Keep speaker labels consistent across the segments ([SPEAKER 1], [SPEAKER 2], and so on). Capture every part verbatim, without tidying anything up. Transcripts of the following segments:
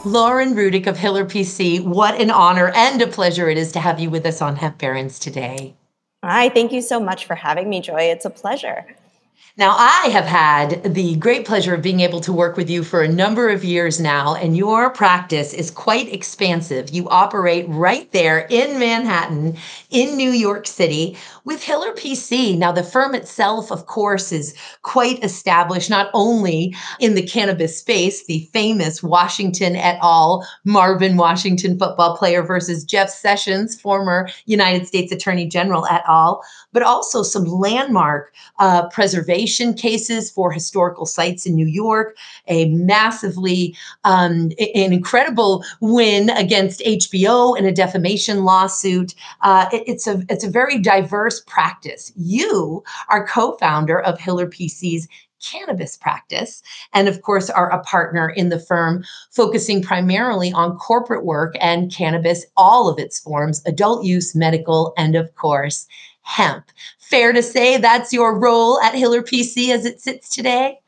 [SPEAKER 1] Lauren Rudick of Hiller P C, what an honor and a pleasure it is to have you with us on Hemp Barons today.
[SPEAKER 2] Hi, thank you so much for having me, Joy. It's a pleasure.
[SPEAKER 1] Now, I have had the great pleasure of being able to work with you for a number of years now, and your practice is quite expansive. You operate right there in Manhattan, in New York City, with Hiller P C. Now, the firm itself, of course, is quite established, not only in the cannabis space, the famous Washington et al., Marvin Washington football player versus Jeff Sessions, former United States Attorney General et al., but also some landmark uh, preservation cases for historical sites in New York, a massively, um, an incredible win against H B O in a defamation lawsuit. Uh, it, it's a it's a very diverse practice. You are co-founder of Hiller P C's cannabis practice, and of course are a partner in the firm focusing primarily on corporate work and cannabis, all of its forms, adult use, medical, and of course, hemp. Fair to say that's your role at Hiller P C as it sits today?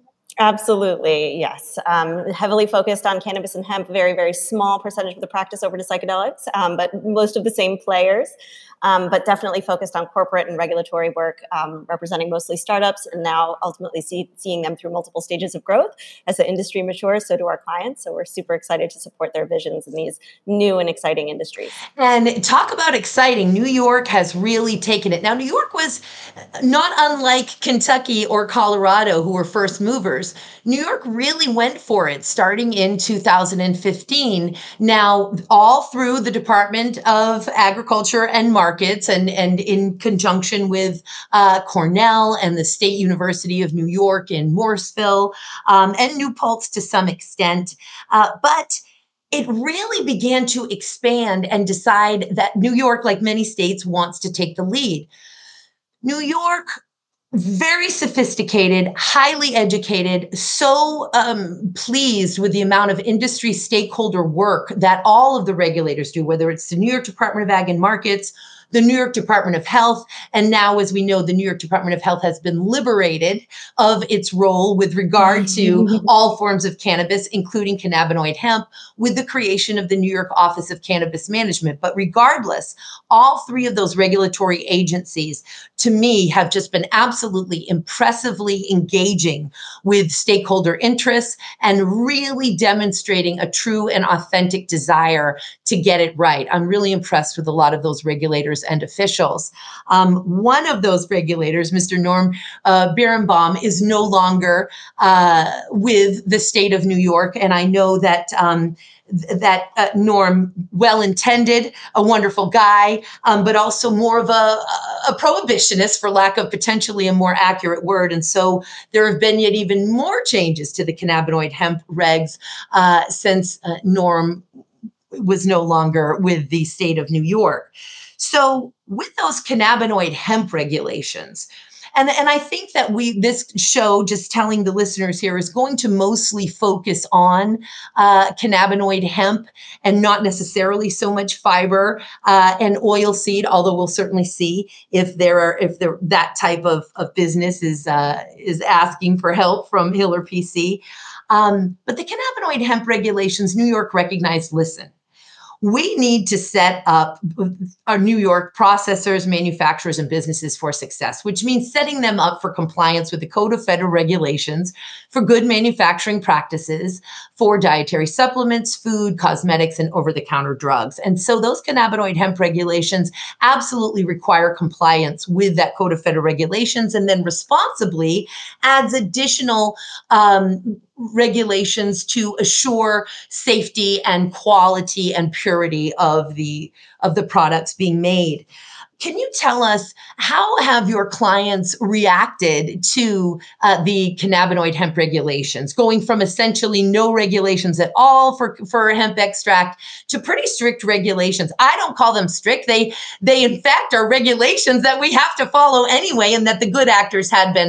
[SPEAKER 2] Absolutely, yes. Um, heavily focused on cannabis and hemp, very, very small percentage of the practice over to psychedelics, um, but most of the same players. Um, but definitely focused on corporate and regulatory work, um, representing mostly startups, and now ultimately see, seeing them through multiple stages of growth. As the industry matures, so do our clients. So we're super excited to support their visions in these new and exciting industries.
[SPEAKER 1] And talk about exciting. New York has really taken it. Now, New York was not unlike Kentucky or Colorado, who were first movers. New York really went for it starting in two thousand fifteen. Now, all through the Department of Agriculture and Markets, and, and in conjunction with uh, Cornell and the State University of New York in Morrisville, um, and New Paltz to some extent. Uh, but it really began to expand and decide that New York, like many states, wants to take the lead. New York, very sophisticated, highly educated, so um, pleased with the amount of industry stakeholder work that all of the regulators do, whether it's the New York Department of Ag and Markets, the New York Department of Health, and now, as we know, the New York Department of Health has been liberated of its role with regard to all forms of cannabis, including cannabinoid hemp, with the creation of the New York Office of Cannabis Management. But regardless, all three of those regulatory agencies, to me, have just been absolutely impressively engaging with stakeholder interests and really demonstrating a true and authentic desire to get it right. I'm really impressed with a lot of those regulators and officials. Um, one of those regulators, Mister Norm uh, Birnbaum, is no longer uh, with the state of New York, and I know that um, that uh, Norm, well-intended, a wonderful guy, um, but also more of a, a prohibitionist, for lack of potentially a more accurate word. And so there have been yet even more changes to the cannabinoid hemp regs uh, since uh, Norm was no longer with the state of New York. So with those cannabinoid hemp regulations, and, and I think that we, this show, just telling the listeners here, is going to mostly focus on uh, cannabinoid hemp and not necessarily so much fiber uh, and oil seed, although we'll certainly see if there are, if there, that type of, of business is, uh, is asking for help from Hiller P C. Um, but the cannabinoid hemp regulations, New York recognized, listen, we need to set up our New York processors, manufacturers, and businesses for success, which means setting them up for compliance with the Code of Federal Regulations for good manufacturing practices for dietary supplements, food, cosmetics, and over-the-counter drugs. And so those cannabinoid hemp regulations absolutely require compliance with that Code of Federal Regulations, and then responsibly adds additional um, regulations to assure safety and quality and purity of the of the products being made. Can you tell us, how have your clients reacted to uh, the cannabinoid hemp regulations, going from essentially no regulations at all for, for hemp extract to pretty strict regulations? I don't call them strict. They, they in fact are regulations that we have to follow anyway, and that the good actors had been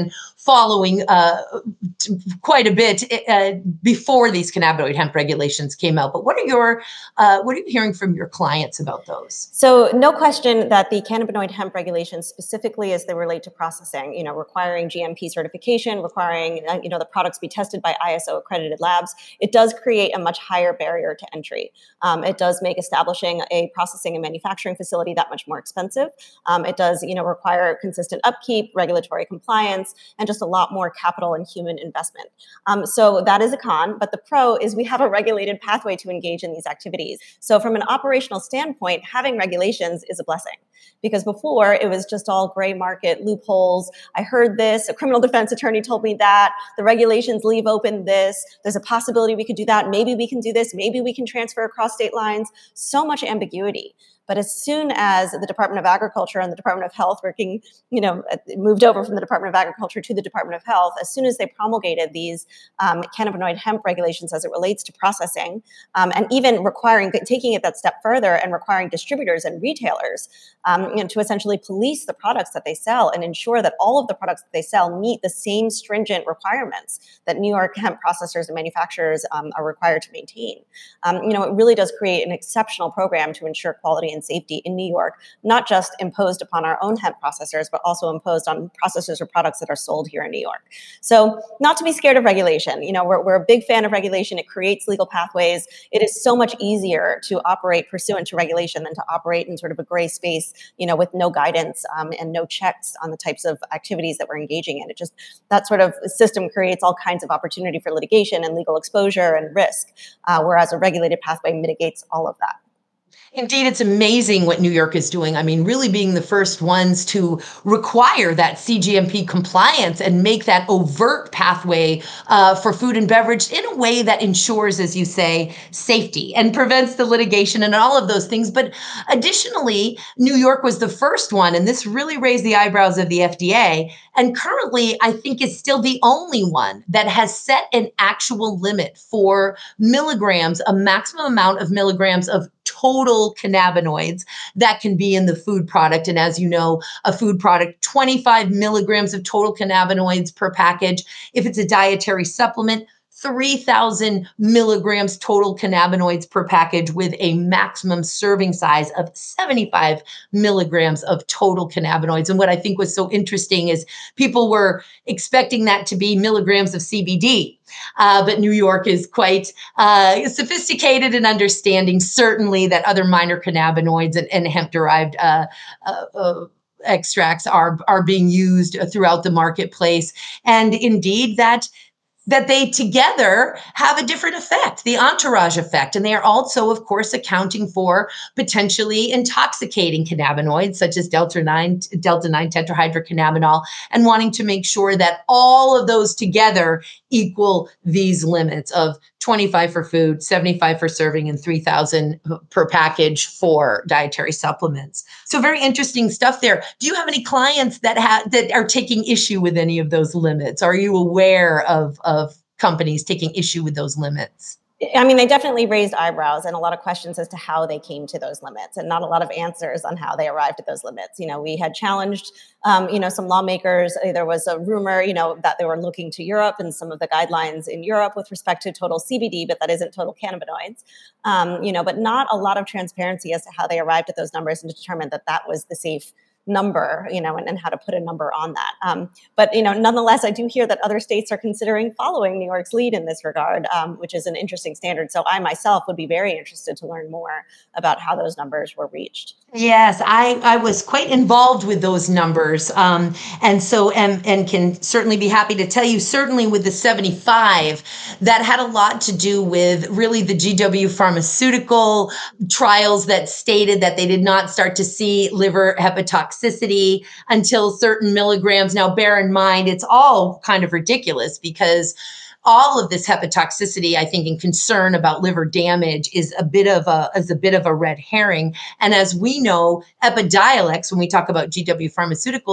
[SPEAKER 1] following uh, t- quite a bit uh, before these cannabinoid hemp regulations came out. But what are your uh, what are you hearing from your clients about those?
[SPEAKER 2] So no question that the cannabinoid hemp regulations, specifically as they relate to processing, you know, requiring G M P certification, requiring uh, you know the products be tested by I S O accredited labs, it does create a much higher barrier to entry. Um, it does make establishing a processing and manufacturing facility that much more expensive. Um, it does, you know, require consistent upkeep, regulatory compliance, and just a lot more capital and human investment. Um, so that is a con, but the pro is we have a regulated pathway to engage in these activities. So from an operational standpoint, having regulations is a blessing, because before it was just all gray market loopholes. I heard this, a criminal defense attorney told me that, the regulations leave open this, there's a possibility we could do that, maybe we can do this, maybe we can transfer across state lines. So much ambiguity. But as soon as the Department of Agriculture and the Department of Health working, you know, moved over from the Department of Agriculture to the Department of Health, as soon as they promulgated these um, cannabinoid hemp regulations as it relates to processing, um, and even requiring, taking it that step further and requiring distributors and retailers um, you know, to essentially police the products that they sell and ensure that all of the products that they sell meet the same stringent requirements that New York hemp processors and manufacturers um, are required to maintain. Um, you know, it really does create an exceptional program to ensure quality and safety in New York, not just imposed upon our own hemp processors, but also imposed on processors or products that are sold here in New York. So not to be scared of regulation. You know, we're, we're a big fan of regulation. It creates legal pathways. It is so much easier to operate pursuant to regulation than to operate in sort of a gray space, you know, with no guidance um, and no checks on the types of activities that we're engaging in. It just, that sort of system creates all kinds of opportunity for litigation and legal exposure and risk, uh, whereas a regulated pathway mitigates all of that.
[SPEAKER 1] Indeed, it's amazing what New York is doing. I mean, really being the first ones to require that C G M P compliance and make that overt pathway uh, for food and beverage in a way that ensures, as you say, safety and prevents the litigation and all of those things. But additionally, New York was the first one, and this really raised the eyebrows of the F D A. And currently, I think is still the only one that has set an actual limit for milligrams, a maximum amount of milligrams of total cannabinoids that can be in the food product. And as you know, a food product, twenty-five milligrams of total cannabinoids per package. If it's a dietary supplement, three thousand milligrams total cannabinoids per package with a maximum serving size of seventy-five milligrams of total cannabinoids. And what I think was so interesting is people were expecting that to be milligrams of C B D. Uh, but New York is quite uh, sophisticated in understanding, certainly, that other minor cannabinoids and, and hemp-derived uh, uh, uh, extracts are, are being used throughout the marketplace. And indeed, that that they together have a different effect, the entourage effect. And they are also, of course, accounting for potentially intoxicating cannabinoids, such as delta nine, delta nine tetrahydrocannabinol, and wanting to make sure that all of those together equal these limits of twenty-five for food, seventy-five for serving, and three thousand per package for dietary supplements. So very interesting stuff there. Do you have any clients that ha- that are taking issue with any of those limits? Are you aware of, of companies taking issue with those limits?
[SPEAKER 2] I mean, they definitely raised eyebrows and a lot of questions as to how they came to those limits, and not a lot of answers on how they arrived at those limits. You know, we had challenged, um, you know, some lawmakers. There was a rumor, you know, that they were looking to Europe and some of the guidelines in Europe with respect to total C B D, but that isn't total cannabinoids. Um, you know, but not a lot of transparency as to how they arrived at those numbers and determined that that was the safe number, you know, and, and how to put a number on that. Um, but, you know, nonetheless, I do hear that other states are considering following New York's lead in this regard, um, which is an interesting standard. So I myself would be very interested to learn more about how those numbers were reached.
[SPEAKER 1] Yes, I, I was quite involved with those numbers. Um, and so, and, and can certainly be happy to tell you, certainly with the seventy-five, that had a lot to do with really the G W pharmaceutical trials that stated that they did not start to see liver hepatotoxicity until certain milligrams. Now, bear in mind, it's all kind of ridiculous because all of this hepatotoxicity, I think, and concern about liver damage is a bit of a is a bit of a red herring. And as we know, Epidiolex, when we talk about G W Pharmaceuticals,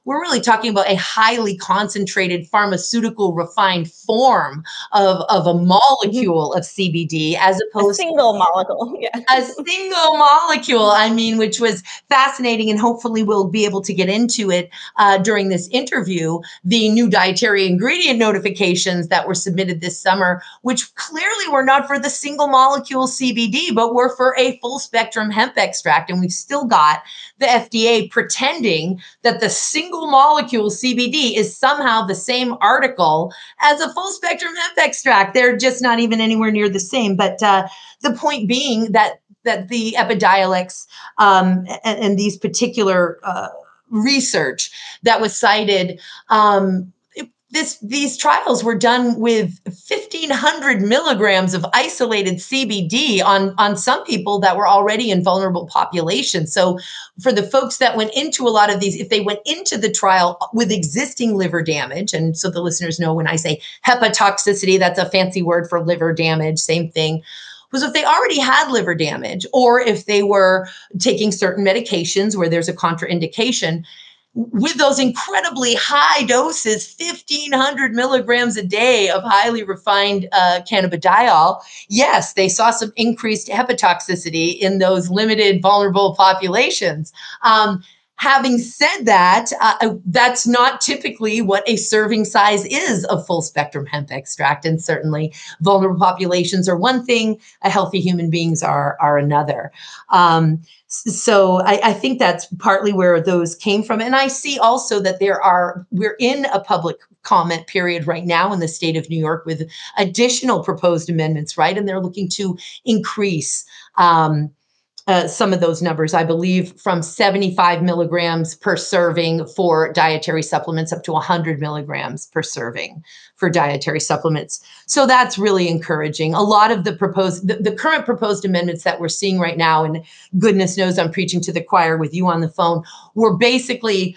[SPEAKER 1] we're really talking about a highly concentrated pharmaceutical refined form of, of a
[SPEAKER 2] Mhm.
[SPEAKER 1] molecule of C B D as
[SPEAKER 2] A
[SPEAKER 1] opposed
[SPEAKER 2] single molecule, yeah.
[SPEAKER 1] a single molecule, I mean, which was fascinating, and hopefully we'll be able to get into it uh, during this interview. The new dietary ingredient notifications that were submitted this summer, which clearly were not for the single molecule C B D, but were for a full spectrum hemp extract. And we've still got the F D A pretending that the single molecule C B D is somehow the same article as a full spectrum hemp extract. They're just not even anywhere near the same. But uh, the point being that that the Epidiolex um, and, and these particular uh, research that was cited, um, it, this these trials were done with fifteen hundred milligrams of isolated C B D on on some people that were already in vulnerable populations. So for the folks that went into a lot of these, if they went into the trial with existing liver damage, and so the listeners know when I say hepatotoxicity, that's a fancy word for liver damage, same thing, was if they already had liver damage or if they were taking certain medications where there's a contraindication, with those incredibly high doses, fifteen hundred milligrams a day of highly refined uh, cannabidiol, yes, they saw some increased hepatotoxicity in those limited vulnerable populations. Um, Having said that, uh, that's not typically what a serving size is of full spectrum hemp extract. And certainly vulnerable populations are one thing, a healthy human beings are, are another. Um, so I, I think that's partly where those came from. And I see also that there are, we're in a public comment period right now in the state of New York with additional proposed amendments, right? And they're looking to increase um, uh, some of those numbers, I believe, from seventy-five milligrams per serving for dietary supplements up to one hundred milligrams per serving for dietary supplements. So that's really encouraging. A lot of the proposed, the, the current proposed amendments that we're seeing right now, and goodness knows I'm preaching to the choir with you on the phone, were basically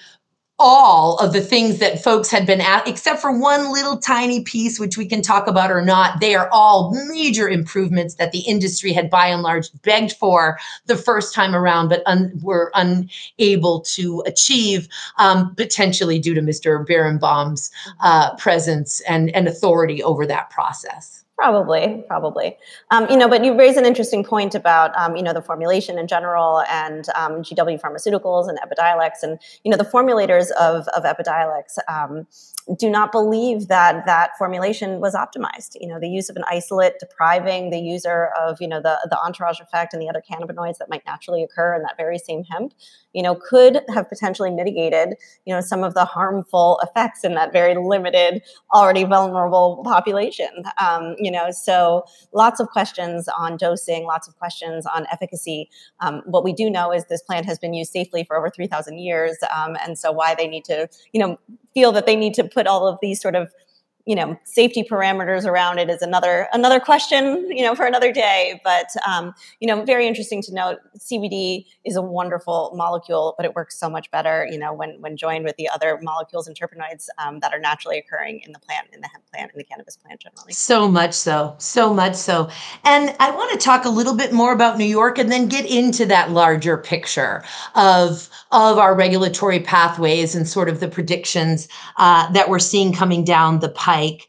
[SPEAKER 1] all of the things that folks had been at, except for one little tiny piece, which we can talk about or not. They are all major improvements that the industry had by and large begged for the first time around, but un- were unable to achieve, um, potentially due to Mister Berenbaum's uh, presence and, and authority over that process.
[SPEAKER 2] Probably, probably. Um, you know, but you raise an interesting point about, um, you know, the formulation in general and um, G W Pharmaceuticals and Epidiolex. And, you know, the formulators of, of Epidiolex um, do not believe that that formulation was optimized. You know, the use of an isolate depriving the user of, you know, the, the entourage effect and the other cannabinoids that might naturally occur in that very same hemp, you know, could have potentially mitigated, you know, some of the harmful effects in that very limited, already vulnerable population. Um, you know, so lots of questions on dosing, lots of questions on efficacy. Um, what we do know is this plant has been used safely for over three thousand years. Um, and so why they need to, you know, feel that they need to put all of these sort of, you know, safety parameters around it is another another question, you know, for another day. But, um, you know, very interesting to note, C B D is a wonderful molecule, but it works so much better, you know, when when joined with the other molecules and terpenoids um, that are naturally occurring in the plant, in the hemp plant, in the cannabis plant generally.
[SPEAKER 1] So much so, so much so. And I want to talk a little bit more about New York and then get into that larger picture of, of our regulatory pathways and sort of the predictions uh, that we're seeing coming down the pike.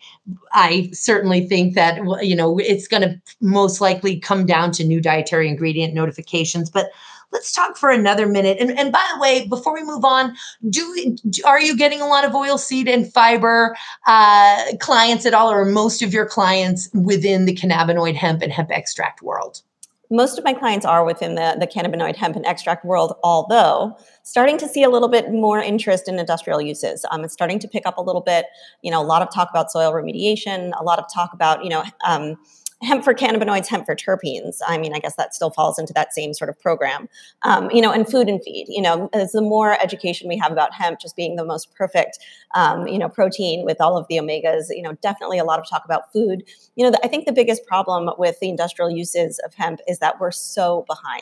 [SPEAKER 1] I certainly think that, you know, it's going to most likely come down to new dietary ingredient notifications, but let's talk for another minute. And, and by the way, before we move on, do are you getting a lot of oilseed and fiber uh, clients at all, or most of your clients within the cannabinoid hemp and hemp extract world?
[SPEAKER 2] Most of my clients are within the, the cannabinoid hemp and extract world, although starting to see a little bit more interest in industrial uses. Um, it's starting to pick up a little bit, you know, a lot of talk about soil remediation, a lot of talk about, you know, um, hemp for cannabinoids, hemp for terpenes. I mean, I guess that still falls into that same sort of program, um, you know, and food and feed. You know, as the more education we have about hemp just being the most perfect, um, you know, protein with all of the omegas, you know, definitely a lot of talk about food. You know, the, I think the biggest problem with the industrial uses of hemp is that we're so behind.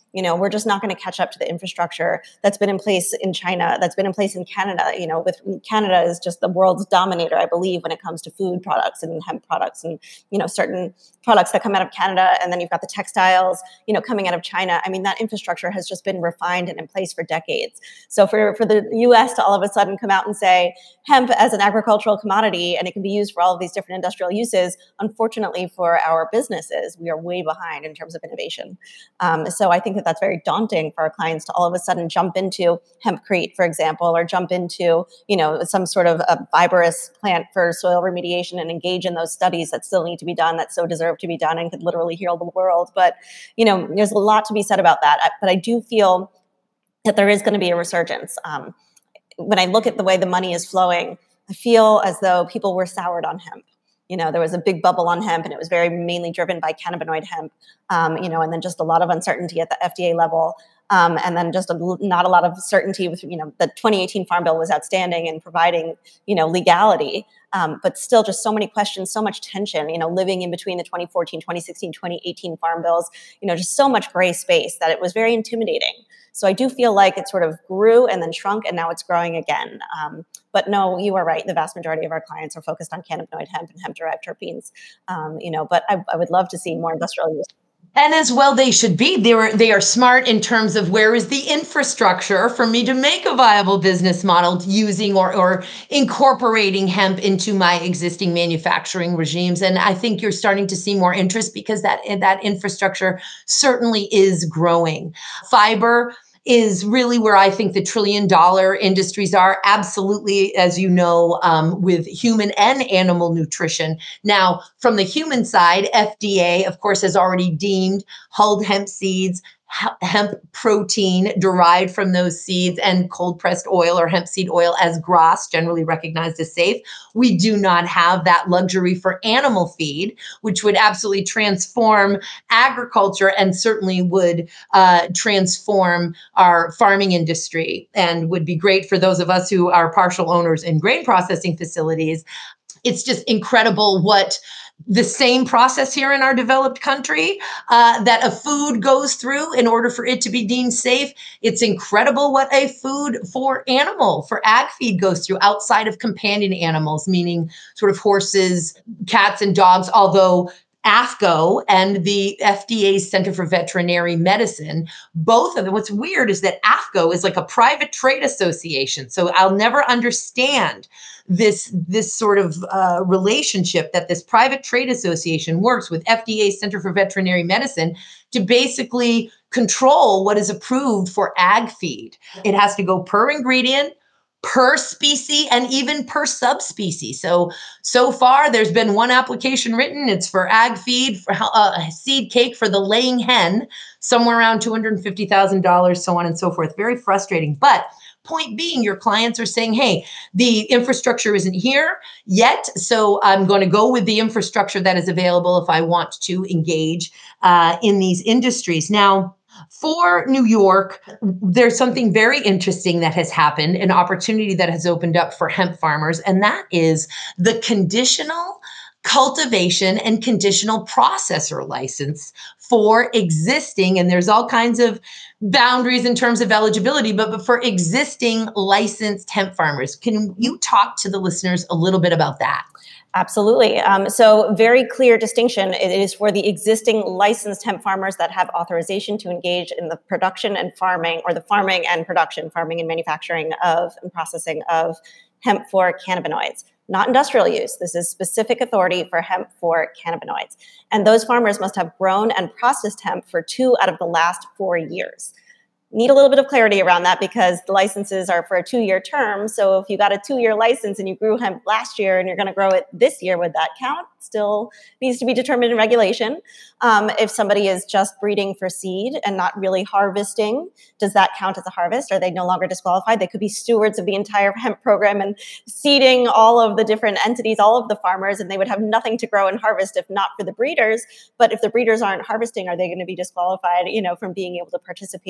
[SPEAKER 2] You know, we're just not going to catch up to the infrastructure that's been in place in China, that's been in place in Canada. You know, with Canada is just the world's dominator, I believe, when it comes to food products and hemp products and, you know, certain products that come out of Canada. And then you've got the textiles, you know, coming out of China. I mean, that infrastructure has just been refined and in place for decades. So for, for the U S to all of a sudden come out and say hemp as an agricultural commodity and it can be used for all of these different industrial uses, unfortunately for our businesses, we are way behind in terms of innovation. Um, so I think that that's very daunting for our clients to all of a sudden jump into hempcrete, for example, or jump into, you know, some sort of a fibrous plant for soil remediation and engage in those studies that still need to be done, that so deserve to be done and could literally heal the world. But, you know, there's a lot to be said about that. But I do feel that there is going to be a resurgence. Um, when I look at the way the money is flowing, I feel as though people were soured on hemp. You know, there was a big bubble on hemp and it was very mainly driven by cannabinoid hemp, um, you know, and then just a lot of uncertainty at the F D A level. Um, and then just a, not a lot of certainty with, you know, the twenty eighteen Farm Bill was outstanding in providing, you know, legality, um, but still just so many questions, so much tension, you know, living in between the twenty fourteen, twenty sixteen, twenty eighteen Farm Bills, you know, just so much gray space that it was very intimidating. So I do feel like it sort of grew and then shrunk and now it's growing again. Um, but no, you are right. The vast majority of our clients are focused on cannabinoid hemp and hemp-derived terpenes, um, you know, but I, I would love to see more industrial use.
[SPEAKER 1] And as well they should be. They were they are smart in terms of where is the infrastructure for me to make a viable business model using or, or incorporating hemp into my existing manufacturing regimes. And I think you're starting to see more interest because that, that infrastructure certainly is growing. Fiber is really where I think the trillion dollar industries are. Absolutely, as you know, um, with human and animal nutrition. Now, from the human side, F D A, of course, has already deemed hulled hemp seeds, hemp protein derived from those seeds, and cold pressed oil or hemp seed oil as GRAS, generally recognized as safe. We do not have that luxury for animal feed, which would absolutely transform agriculture and certainly would uh, transform our farming industry and would be great for those of us who are partial owners in grain processing facilities. It's just incredible what the same process here in our developed country uh, that a food goes through in order for it to be deemed safe. It's incredible what a food for animal, for ag feed goes through outside of companion animals, meaning sort of horses, cats, and dogs, although AAFCO and the F D A's Center for Veterinary Medicine, both of them, what's weird is that AAFCO is like a private trade association. So I'll never understand this, this sort of uh, relationship that this private trade association works with F D A's Center for Veterinary Medicine to basically control what is approved for ag feed. It has to go per ingredient, per species, and even per subspecies. So, so far there's been one application written. It's for ag feed, for uh, seed cake for the laying hen, somewhere around two hundred fifty thousand dollars, so on and so forth. Very frustrating. But point being, your clients are saying, hey, the infrastructure isn't here yet, so I'm going to go with the infrastructure that is available if I want to engage uh, in these industries. Now, for New York, there's something very interesting that has happened, an opportunity that has opened up for hemp farmers, and that is the conditional cultivation and conditional processor license for existing, and there's all kinds of boundaries in terms of eligibility, but, but for existing licensed hemp farmers. Can you talk to the listeners a little bit about that?
[SPEAKER 2] Absolutely. Um, so very clear distinction. It is for the existing licensed hemp farmers that have authorization to engage in the production and farming, or the farming and production, farming and manufacturing of and processing of hemp for cannabinoids. Not industrial use. This is specific authority for hemp for cannabinoids. And those farmers must have grown and processed hemp for two out of the last four years. Need a little bit of clarity around that because the licenses are for a two-year term. So if you got a two-year license and you grew hemp last year and you're going to grow it this year, would that count? Still needs to be determined in regulation. Um, if somebody is just breeding for seed and not really harvesting, does that count as a harvest? Are they no longer disqualified? They could be stewards of the entire hemp program and seeding all of the different entities, all of the farmers, and they would have nothing to grow and harvest if not for the breeders. But if the breeders aren't harvesting, are they going to be disqualified, you know, from being able to participate in this program?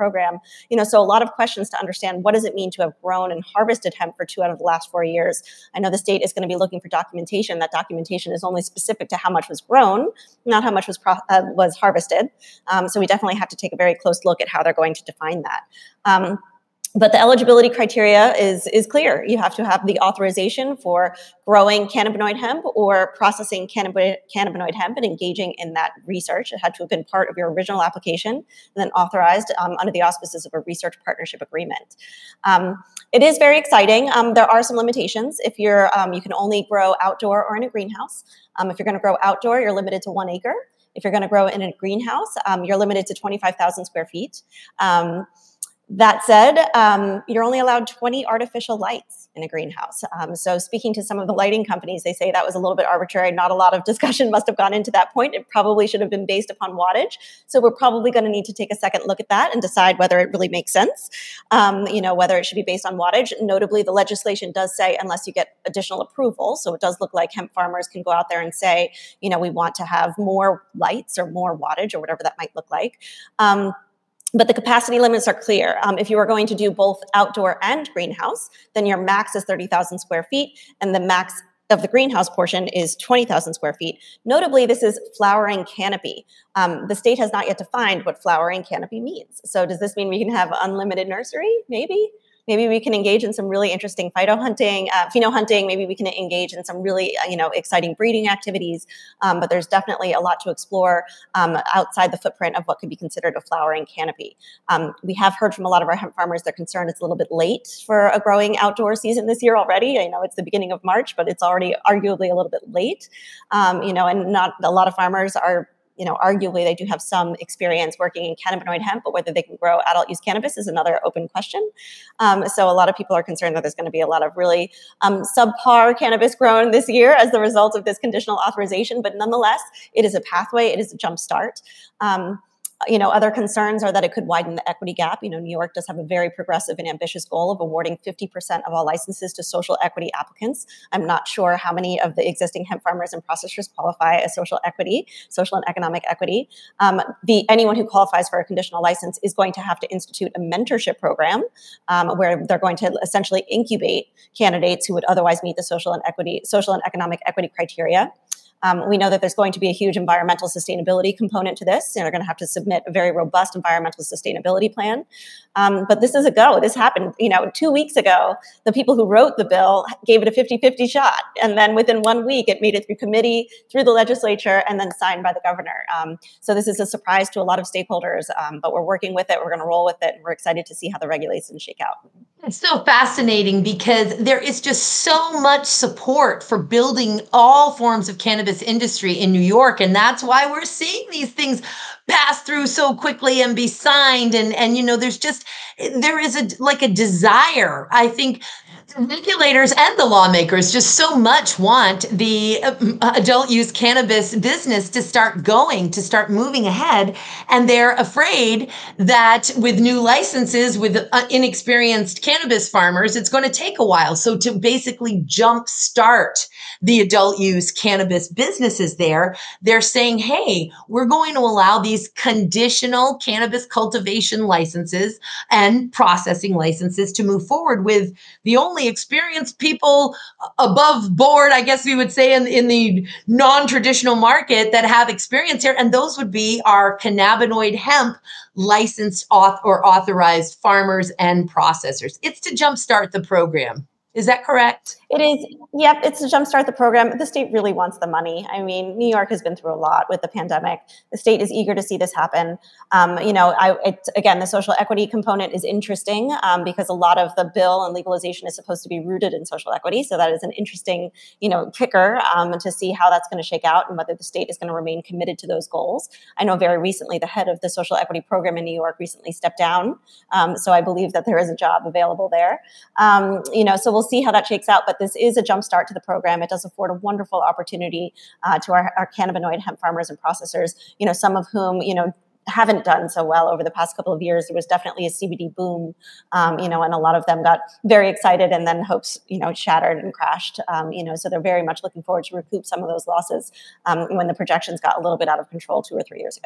[SPEAKER 2] program. You know, so a lot of questions to understand what does it mean to have grown and harvested hemp for two out of the last four years. I know the state is going to be looking for documentation. That documentation is only specific to how much was grown, not how much was pro- uh, was harvested. Um, so we definitely have to take a very close look at how they're going to define that. Um, But the eligibility criteria is, is clear. You have to have the authorization for growing cannabinoid hemp or processing cannabinoid, cannabinoid hemp and engaging in that research. It had to have been part of your original application and then authorized um, under the auspices of a research partnership agreement. Um, it is very exciting. Um, there are some limitations. If you're, um, you can only grow outdoor or in a greenhouse. Um, if you're going to grow outdoor, you're limited to one acre. If you're going to grow in a greenhouse, um, you're limited to twenty-five thousand square feet. Um, That said, um, you're only allowed twenty artificial lights in a greenhouse. Um, so speaking to some of the lighting companies, they say that was a little bit arbitrary. Not a lot of discussion must have gone into that point. It probably should have been based upon wattage. So we're probably going to need to take a second look at that and decide whether it really makes sense, um, you know, whether it should be based on wattage. Notably, the legislation does say unless you get additional approval. So it does look like hemp farmers can go out there and say, you know, we want to have more lights or more wattage or whatever that might look like. Um, But the capacity limits are clear. Um, if you are going to do both outdoor and greenhouse, then your max is thirty thousand square feet, and the max of the greenhouse portion is twenty thousand square feet. Notably, this is flowering canopy. Um, the state has not yet defined what flowering canopy means. So does this mean we can have unlimited nursery? Maybe. Maybe we can engage in some really interesting phyto hunting, uh, pheno hunting. Maybe we can engage in some really, you know, exciting breeding activities. Um, but there's definitely a lot to explore um, outside the footprint of what could be considered a flowering canopy. Um, we have heard from a lot of our hemp farmers they're concerned it's a little bit late for a growing outdoor season this year already. I know it's the beginning of March, but it's already arguably a little bit late. Um, you know, and not a lot of farmers are. You know, arguably they do have some experience working in cannabinoid hemp, but whether they can grow adult use cannabis is another open question. Um, so a lot of people are concerned that there's going to be a lot of really um, subpar cannabis grown this year as the result of this conditional authorization. But nonetheless, it is a pathway. It is a jump start. Um, You know, other concerns are that it could widen the equity gap. You know, New York does have a very progressive and ambitious goal of awarding fifty percent of all licenses to social equity applicants. I'm not sure how many of the existing hemp farmers and processors qualify as social equity, social and economic equity. Um, the anyone who qualifies for a conditional license is going to have to institute a mentorship program um, where they're going to essentially incubate candidates who would otherwise meet the social and equity, social and economic equity criteria. Um, we know that there's going to be a huge environmental sustainability component to this. You know, they're going to have to submit a very robust environmental sustainability plan. Um, but this is a go. This happened, you know, two weeks ago, the people who wrote the bill gave it a fifty-fifty shot. And then within one week, it made it through committee, through the legislature, and then signed by the governor. Um, so this is a surprise to a lot of stakeholders, um, but we're working with it. We're going to roll with it. And we're excited to see how the regulations shake out.
[SPEAKER 1] It's so fascinating because there is just so much support for building all forms of cannabis industry in New York. And that's why we're seeing these things pass through so quickly and be signed. And, and you know, there's just, there is a like a desire, I think, regulators and the lawmakers just so much want the uh, adult use cannabis business to start going, to start moving ahead. And they're afraid that with new licenses, with uh, inexperienced cannabis farmers, it's going to take a while. So to basically jumpstart the adult use cannabis businesses there, they're saying, hey, we're going to allow these conditional cannabis cultivation licenses and processing licenses to move forward with the only experienced people above board, I guess we would say, in, in the non-traditional market that have experience here. And those would be our cannabinoid hemp licensed auth- or authorized farmers and processors. It's to jumpstart the program. Is that correct?
[SPEAKER 2] It is. Yep. It's to jumpstart the program. The state really wants the money. I mean, New York has been through a lot with the pandemic. The state is eager to see this happen. Um, you know, I, it, again, the social equity component is interesting um, because a lot of the bill and legalization is supposed to be rooted in social equity. So that is an interesting, you know, kicker um, to see how that's going to shake out and whether the state is going to remain committed to those goals. I know very recently the head of the social equity program in New York recently stepped down. Um, so I believe that there is a job available there. Um, you know, so we'll see how that shakes out. But this is a jumpstart to the program. It does afford a wonderful opportunity uh, to our, our cannabinoid hemp farmers and processors, you know, some of whom, you know, haven't done so well over the past couple of years. There was definitely a C B D boom, um, you know, and a lot of them got very excited and then hopes, you know, shattered and crashed, um, you know, so they're very much looking forward to recoup some of those losses um, when the projections got a little bit out of control two or three years ago.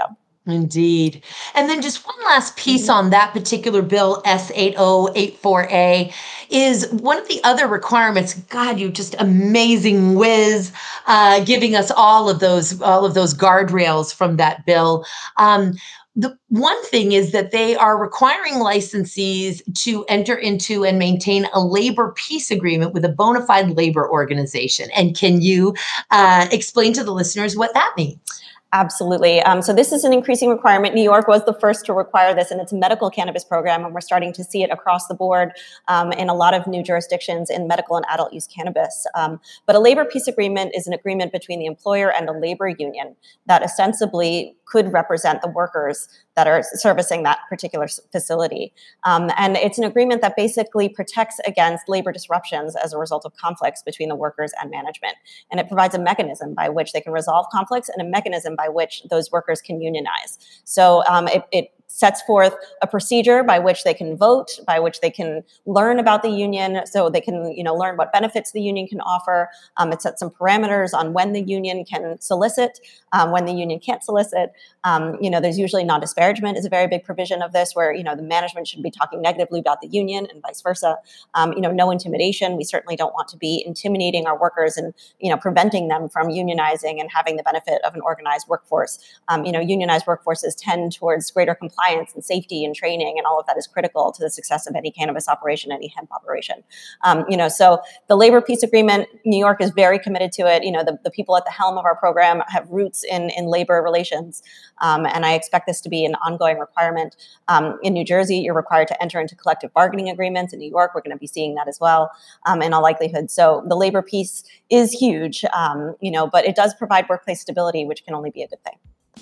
[SPEAKER 1] Indeed. And then just one last piece on that particular bill, S eight oh eight four A, is one of the other requirements. God, you just amazing whiz, uh, giving us all of those all of those guardrails from that bill. Um, the one thing is that they are requiring licensees to enter into and maintain a labor peace agreement with a bona fide labor organization. And can you uh, explain to the listeners what that means?
[SPEAKER 2] Absolutely. Um, so this is an increasing requirement. New York was the first to require this in its medical cannabis program, and we're starting to see it across the board um, in a lot of new jurisdictions in medical and adult use cannabis. Um, but a labor peace agreement is an agreement between the employer and a labor union that ostensibly could represent the workers that are servicing that particular facility. Um, and it's an agreement that basically protects against labor disruptions as a result of conflicts between the workers and management. And it provides a mechanism by which they can resolve conflicts and a mechanism by which those workers can unionize. So um, it, it sets forth a procedure by which they can vote, by which they can learn about the union, so they can, you know, learn what benefits the union can offer. Um, it sets some parameters on when the union can solicit, um, when the union can't solicit. Um, you know, there's usually non-disparagement is a very big provision of this, where, you know, the management should be talking negatively about the union and vice versa. Um, you know, no intimidation. We certainly don't want to be intimidating our workers and, you know, preventing them from unionizing and having the benefit of an organized workforce. Um, you know, unionized workforces tend towards greater compliance and safety and training, and all of that is critical to the success of any cannabis operation, any hemp operation. Um, you know, so the labor peace agreement, New York is very committed to it. You know, the, the people at the helm of our program have roots in, in labor relations, um, and I expect this to be an ongoing requirement. Um, in New Jersey, you're required to enter into collective bargaining agreements. In New York, we're going to be seeing that as well, um, in all likelihood. So the labor piece is huge, um, you know, but it does provide workplace stability, which can only be a good thing.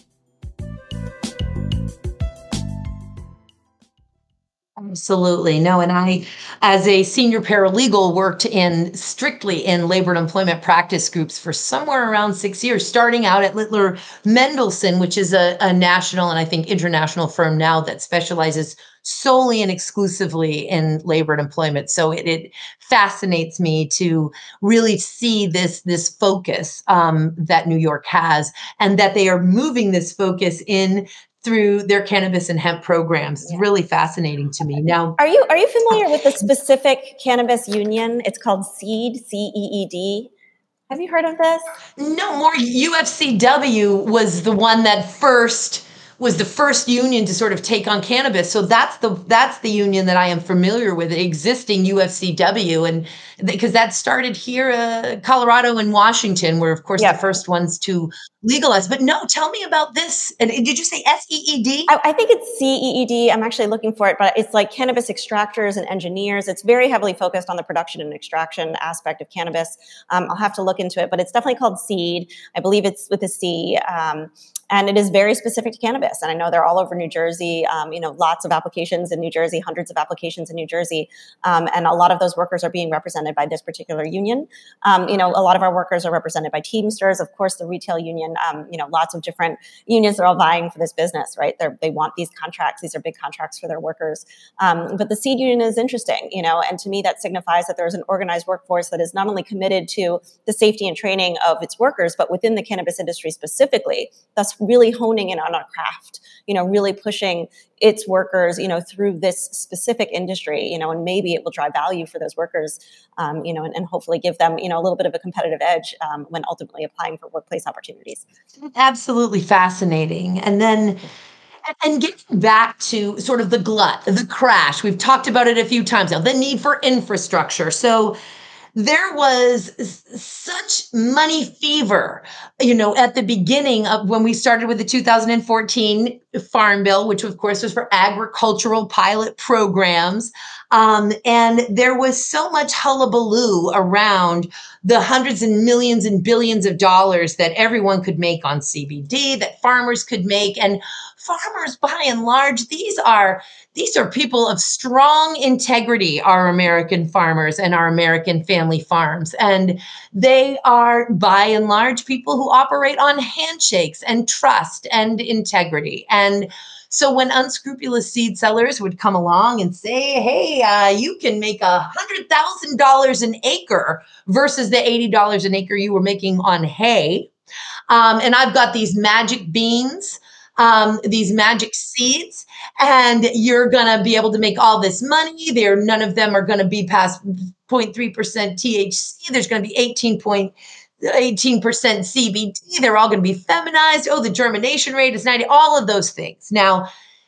[SPEAKER 1] Absolutely. No, and I, as a senior paralegal, worked in strictly in labor and employment practice groups for somewhere around six years, starting out at Littler Mendelson, which is a, a national and I think international firm now that specializes solely and exclusively in labor and employment. So it, it fascinates me to really see this, this focus um, that New York has, and that they are moving this focus in through their cannabis and hemp programs. It's
[SPEAKER 2] Yeah.
[SPEAKER 1] really fascinating to me. Now,
[SPEAKER 2] Are you are you familiar with the specific cannabis union? It's called SEED, C E E D. Have you heard of this?
[SPEAKER 1] no more U F C W was the one that first was the first union to sort of take on cannabis. So that's the that's the union that I am familiar with, existing U F C W, and because that started here, uh, Colorado and Washington were of course
[SPEAKER 2] Yeah.
[SPEAKER 1] the first ones to legalize. But no, tell me about this. And did you say S E E D?
[SPEAKER 2] I, I think it's C E E D. I'm actually looking for it, but it's like cannabis extractors and engineers. It's very heavily focused on the production and extraction aspect of cannabis. Um, I'll have to look into it, but it's definitely called SEED. I believe it's with a C. Um, and it is very specific to cannabis. And I know they're all over New Jersey. Um, you know, lots of applications in New Jersey, hundreds of applications in New Jersey. Um, and a lot of those workers are being represented by this particular union. Um, you know, a lot of our workers are represented by Teamsters, of course, the retail union. Um, you know, lots of different unions are all vying for this business, right? They're, they want these contracts. These are big contracts for their workers. Um, but the SEED union is interesting, you know, and to me that signifies that there's an organized workforce that is not only committed to the safety and training of its workers, but within the cannabis industry specifically, thus really honing in on our craft, you know, really pushing its workers, you know, through this specific industry, you know, and maybe it will drive value for those workers, um, you know, and, and hopefully give them, you know, a little bit of a competitive edge um, when ultimately applying for workplace opportunities.
[SPEAKER 1] Absolutely fascinating. And then, and getting back to sort of the glut, the crash, we've talked about it a few times now, the need for infrastructure. So there was such money fever, you know, at the beginning of when we started with the two thousand fourteen Farm Bill, which of course was for agricultural pilot programs. Um, and there was so much hullabaloo around the hundreds and millions and billions of dollars that everyone could make on C B D, that farmers could make. And farmers, by and large, these are these are people of strong integrity, our American farmers and our American family farms. And they are, by and large, people who operate on handshakes and trust and integrity. And so when unscrupulous seed sellers would come along and say, hey, uh, you can make one hundred thousand dollars an acre versus the eighty dollars an acre you were making on hay. Um, and I've got these magic beans um, these magic seeds, and you're going to be able to make all this money. There, none of them are going to be past zero point three percent T H C. There's going to be eighteen point eighteen percent C B D. They're all going to be feminized. Oh, the germination rate is ninety, all of those things. Now,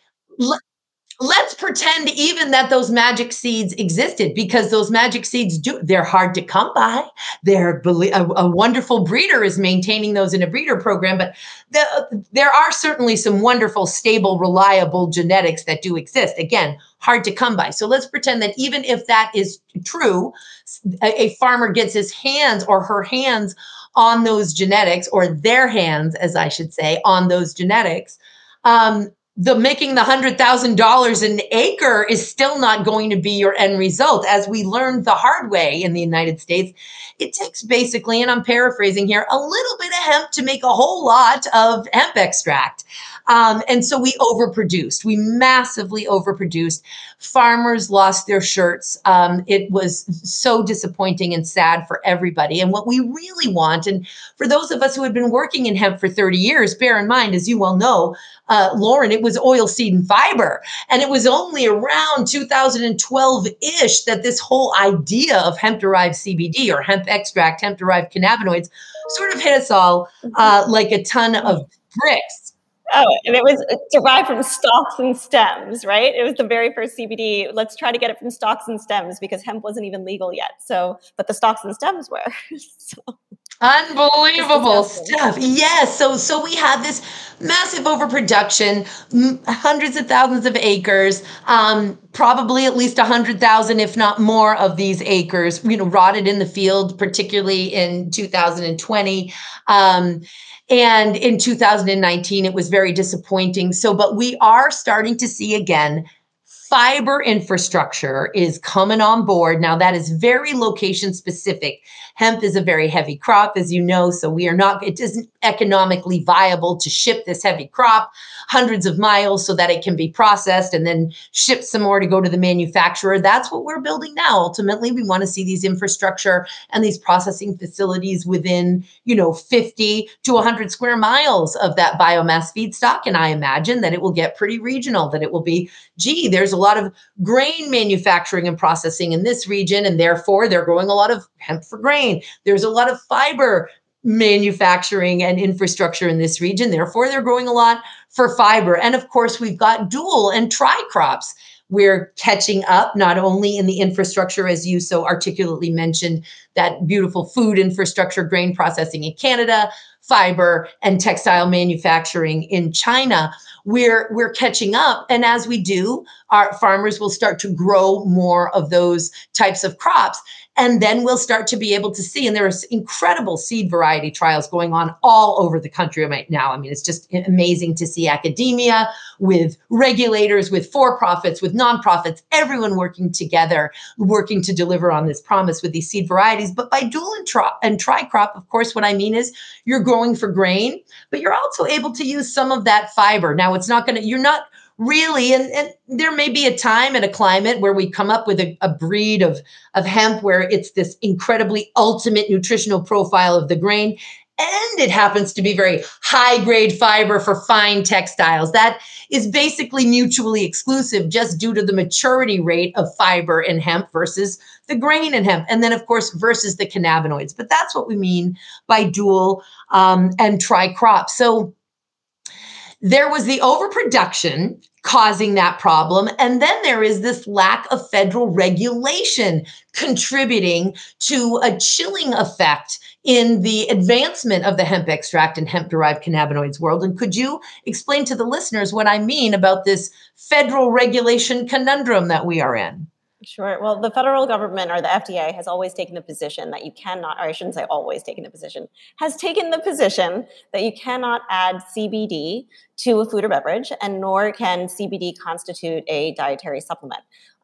[SPEAKER 1] let's pretend even that those magic seeds existed, because those magic seeds do, they're hard to come by. They're a, a wonderful breeder is maintaining those in a breeder program, but the, there are certainly some wonderful, stable, reliable genetics that do exist. Again, hard to come by. So let's pretend that even if that is true, a, a farmer gets his hands or her hands on those genetics, or their hands, as I should say, on those genetics. Um, the making the one hundred thousand dollars an acre is still not going to be your end result. As we learned the hard way in the United States, it takes basically, and I'm paraphrasing here, a little bit of hemp to make a whole lot of hemp extract. Um, and so we overproduced. We massively overproduced. Farmers lost their shirts. Um, it was so disappointing and sad for everybody. And what we really want, and for those of us who had been working in hemp for thirty years, bear in mind, as you well know, uh, Lauren, it was oil seed and fiber. And it was only around two thousand twelve-ish that this whole idea of hemp-derived C B D or hemp extract, hemp-derived cannabinoids, sort of hit us all uh, like a ton of bricks.
[SPEAKER 2] Oh, and it was derived from stalks and stems, right? It was the very first C B D. Let's try to get it from stalks and stems, because hemp wasn't even legal yet. So, but the stalks and stems were. So.
[SPEAKER 1] Unbelievable stuff. Yes. So, so we had this massive overproduction, hundreds of thousands of acres, um, probably at least a hundred thousand, if not more, of these acres, you know, rotted in the field, particularly in two thousand twenty. Um, and in two thousand nineteen, it was very disappointing. So, but we are starting to see again, fiber infrastructure is coming on board. Now, that is very location specific. Hemp is a very heavy crop, as you know, so we are not, it isn't economically viable to ship this heavy crop hundreds of miles so that it can be processed and then ship some more to go to the manufacturer. That's what we're building now. Ultimately, we want to see these infrastructure and these processing facilities within, you know, fifty to one hundred square miles of that biomass feedstock. And I imagine that it will get pretty regional, that it will be, gee, there's a lot of grain manufacturing and processing in this region, and therefore they're growing a lot of hemp for grain. There's a lot of fiber manufacturing and infrastructure in this region. Therefore, they're growing a lot for fiber. And of course, we've got dual and tri crops. We're catching up not only in the infrastructure, as you so articulately mentioned, that beautiful food infrastructure, grain processing in Canada, fiber and textile manufacturing in China. We're, we're catching up. And as we do, our farmers will start to grow more of those types of crops. And then we'll start to be able to see, and there's incredible seed variety trials going on all over the country right now. I mean, it's just amazing to see academia with regulators, with for-profits, with nonprofits, everyone working together, working to deliver on this promise with these seed varieties. But by dual and, tri- and tri-crop, of course, what I mean is you're growing for grain, but you're also able to use some of that fiber. Now, it's not going to, you're not really, and, and there may be a time and a climate where we come up with a, a breed of, of hemp where it's this incredibly ultimate nutritional profile of the grain. And it happens to be very high grade fiber for fine textiles. That is basically mutually exclusive just due to the maturity rate of fiber in hemp versus the grain in hemp. And then, of course, versus the cannabinoids. But that's what we mean by dual um, and tri-crop. So there was the overproduction causing that problem. And then there is this lack of federal regulation contributing to a chilling effect in the advancement of the hemp extract and hemp-derived cannabinoids world. And could you explain to the listeners what I mean about this federal regulation conundrum that we are in?
[SPEAKER 2] Sure. Well, the federal government, or the F D A, has always taken the position that you cannot, or I shouldn't say always taken the position, has taken the position that you cannot add C B D to a food or beverage, and nor can C B D constitute a dietary supplement.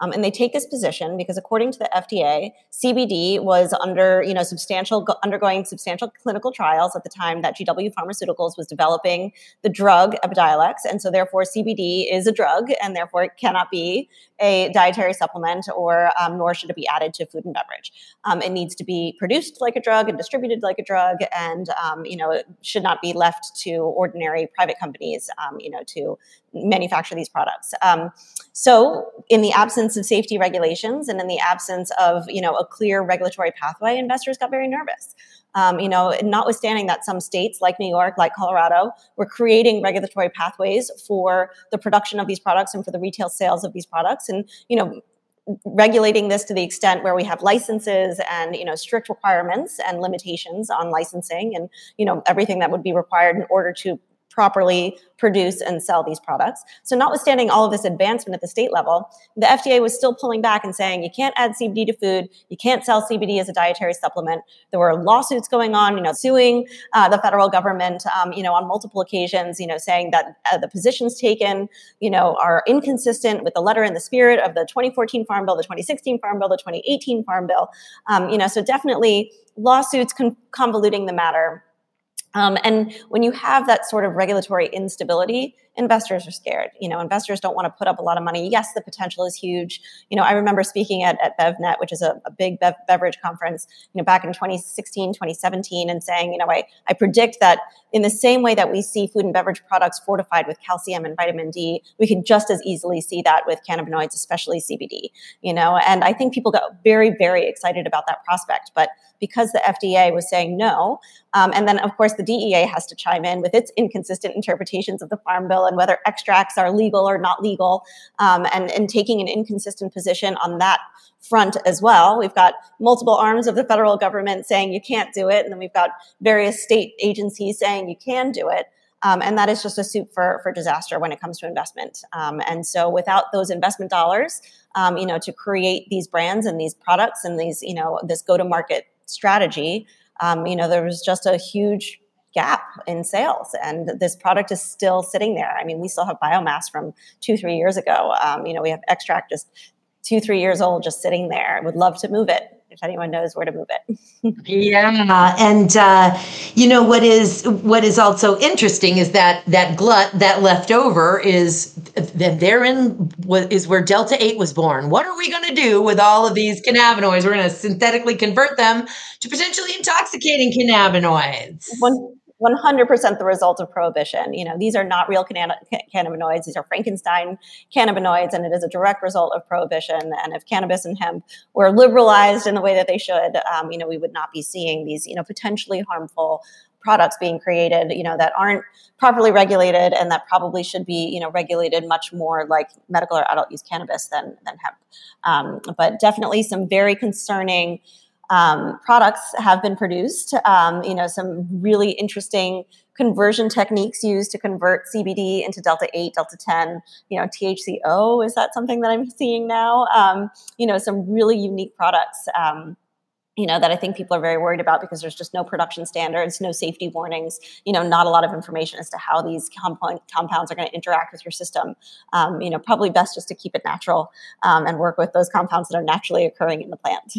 [SPEAKER 2] Um, and they take this position because according to the F D A, C B D was under, you know, substantial, undergoing substantial clinical trials at the time that G W Pharmaceuticals was developing the drug Epidiolex. And so therefore C B D is a drug and therefore it cannot be a dietary supplement or um, nor should it be added to food and beverage. Um, it needs to be produced like a drug and distributed like a drug, and um, you know, it should not be left to ordinary private companies, um, you know, to manufacture these products. Um, so, in the absence of safety regulations and in the absence of, you know, a clear regulatory pathway, investors got very nervous. Um, you know, notwithstanding that some states like New York, like Colorado, were creating regulatory pathways for the production of these products and for the retail sales of these products, and you know, regulating this to the extent where we have licenses and, you know, strict requirements and limitations on licensing and, you know, everything that would be required in order to properly produce and sell these products. So notwithstanding all of this advancement at the state level, the F D A was still pulling back and saying, you can't add C B D to food, you can't sell C B D as a dietary supplement. There were lawsuits going on, you know, suing uh, the federal government, um, you know, on multiple occasions, you know, saying that uh, the positions taken, you know, are inconsistent with the letter and the spirit of the twenty fourteen Farm Bill, the twenty sixteen Farm Bill, the twenty eighteen Farm Bill. Um, you know, so definitely lawsuits con- convoluting the matter. Um, and when you have that sort of regulatory instability, investors are scared. You know, investors don't want to put up a lot of money. Yes, the potential is huge. You know, I remember speaking at, at BevNet, which is a, a big bev- beverage conference, you know, back in twenty sixteen, twenty seventeen, and saying, you know, I, I predict that in the same way that we see food and beverage products fortified with calcium and vitamin D, we could just as easily see that with cannabinoids, especially C B D, you know, and I think people got very, very excited about that prospect. But because the F D A was saying no, um, and then of course the D E A has to chime in with its inconsistent interpretations of the Farm Bill and whether extracts are legal or not legal, um, and, and taking an inconsistent position on that front as well. We've got multiple arms of the federal government saying you can't do it, and then we've got various state agencies saying you can do it. Um, and that is just a soup for, for disaster when it comes to investment. Um, and so without those investment dollars, um, you know, to create these brands and these products and these, you know, this go-to-market strategy, um, you know, there was just a huge gap in sales, and this product is still sitting there. I mean, we still have biomass from two, three years ago. Um, you know, we have extract just two, three years old, just sitting there. I would love to move it if anyone knows where to move it.
[SPEAKER 1] Yeah, and uh, you know what is what is also interesting is that that glut that left over is that therein is where Delta eight was born. What are we going to do with all of these cannabinoids? We're going to synthetically convert them to potentially intoxicating cannabinoids.
[SPEAKER 2] One, one hundred percent the result of prohibition. You know, these are not real canna- cannabinoids. These are Frankenstein cannabinoids, and it is a direct result of prohibition. And if cannabis and hemp were liberalized in the way that they should, um, you know, we would not be seeing these, you know, potentially harmful products being created, you know, that aren't properly regulated and that probably should be, you know, regulated much more like medical or adult use cannabis than, than hemp. Um, but definitely some very concerning Um, products have been produced. Um, you know, some really interesting conversion techniques used to convert C B D into Delta eight, Delta ten, you know, T H C O. Is that something that I'm seeing now? Um, you know, some really unique products, um, you know, that I think people are very worried about because there's just no production standards, no safety warnings, you know, not a lot of information as to how these compound, compounds are going to interact with your system. Um, you know, probably best just to keep it natural um, and work with those compounds that are naturally occurring in the plant.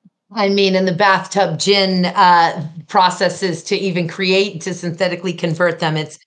[SPEAKER 1] I mean, in the bathtub gin uh, processes to even create, to synthetically convert them, it's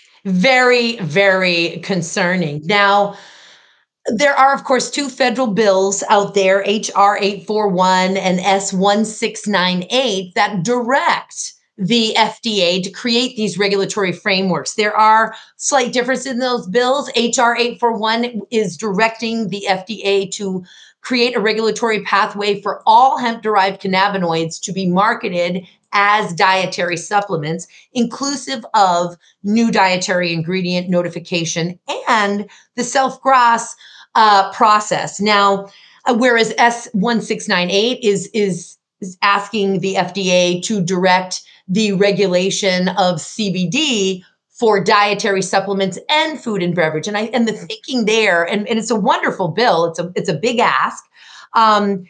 [SPEAKER 1] very, very concerning. Now, there are, of course, two federal bills out there, H R eight forty-one and S sixteen ninety-eight, that direct the F D A to create these regulatory frameworks. There are slight differences in those bills. H R eight forty-one is directing the F D A to create a regulatory pathway for all hemp-derived cannabinoids to be marketed as dietary supplements, inclusive of new dietary ingredient notification and the self-GRAS uh, process. Now, uh, whereas S sixteen ninety-eight is, is, is asking the F D A to direct the regulation of C B D for dietary supplements and food and beverage. And I and the thinking there, and, and it's a wonderful bill, it's a it's a big ask. Um,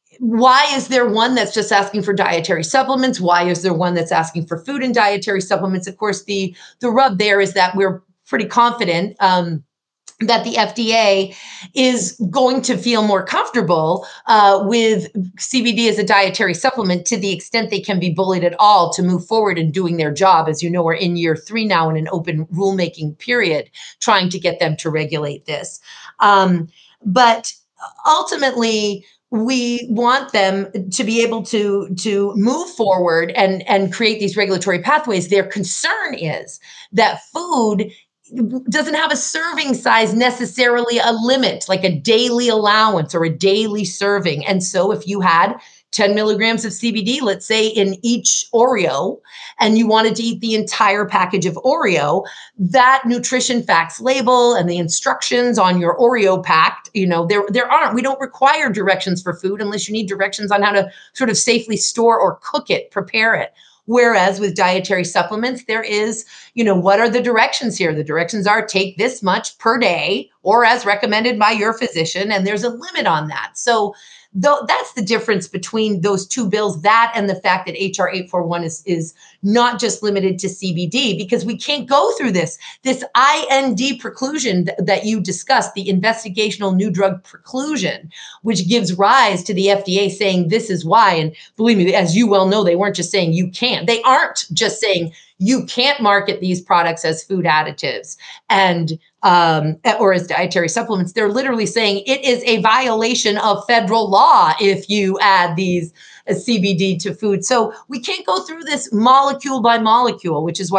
[SPEAKER 1] why is there one that's just asking for dietary supplements? Why is there one that's asking for food and dietary supplements? Of course, the the rub there is that we're pretty confident um, that the F D A is going to feel more comfortable uh, with C B D as a dietary supplement to the extent they can be bullied at all to move forward in doing their job. As you know, we're in year three now in an open rulemaking period, trying to get them to regulate this. Um, but ultimately, we want them to be able to to move forward and and create these regulatory pathways. Their concern is that food doesn't have a serving size necessarily a limit, like a daily allowance or a daily serving. And so if you had ten milligrams of C B D, let's say in each Oreo, and you wanted to eat the entire package of Oreo, that nutrition facts label and the instructions on your Oreo pack, you know, there, there aren't, we don't require directions for food unless you need directions on how to sort of safely store or cook it, prepare it. Whereas with dietary supplements, there is, you know, what are the directions here? The directions are take this much per day or as recommended by your physician, and there's a limit on that. So though that's the difference between those two bills, that and the fact that H R eight forty-one is, is not just limited to C B D, because we can't go through this, this I N D preclusion th- that you discussed, the investigational new drug preclusion, which gives rise to the F D A saying this is why. And believe me, as you well know, they weren't just saying you can't. They aren't just saying you can't market these products as food additives and um, or as dietary supplements. They're literally saying it is a violation of federal law if you add these uh, C B D to food. So we can't go through this molecule by molecule, which is why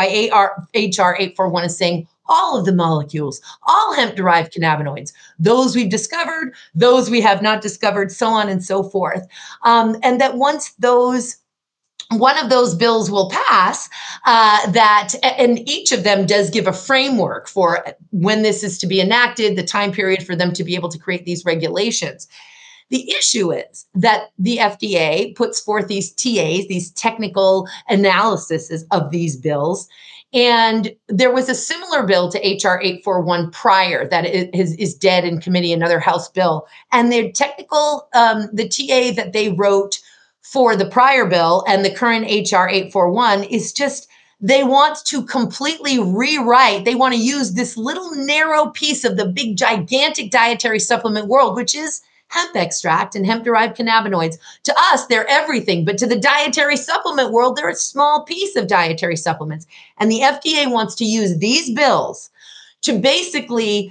[SPEAKER 1] H R eight forty-one is saying all of the molecules, all hemp-derived cannabinoids, those we've discovered, those we have not discovered, so on and so forth. Um, and that once those one of those bills will pass, uh, that, and each of them does give a framework for when this is to be enacted, the time period for them to be able to create these regulations. The issue is that the F D A puts forth these T As, these technical analyses of these bills. And there was a similar bill to H R eight forty-one prior that is, is dead in committee, another House bill. And the technical, um, the T A that they wrote for the prior bill and the current H R eight forty-one is just, they want to completely rewrite. They want to use this little narrow piece of the big, gigantic dietary supplement world, which is hemp extract and hemp-derived cannabinoids. To us, they're everything, but to the dietary supplement world, they're a small piece of dietary supplements. And the F D A wants to use these bills to basically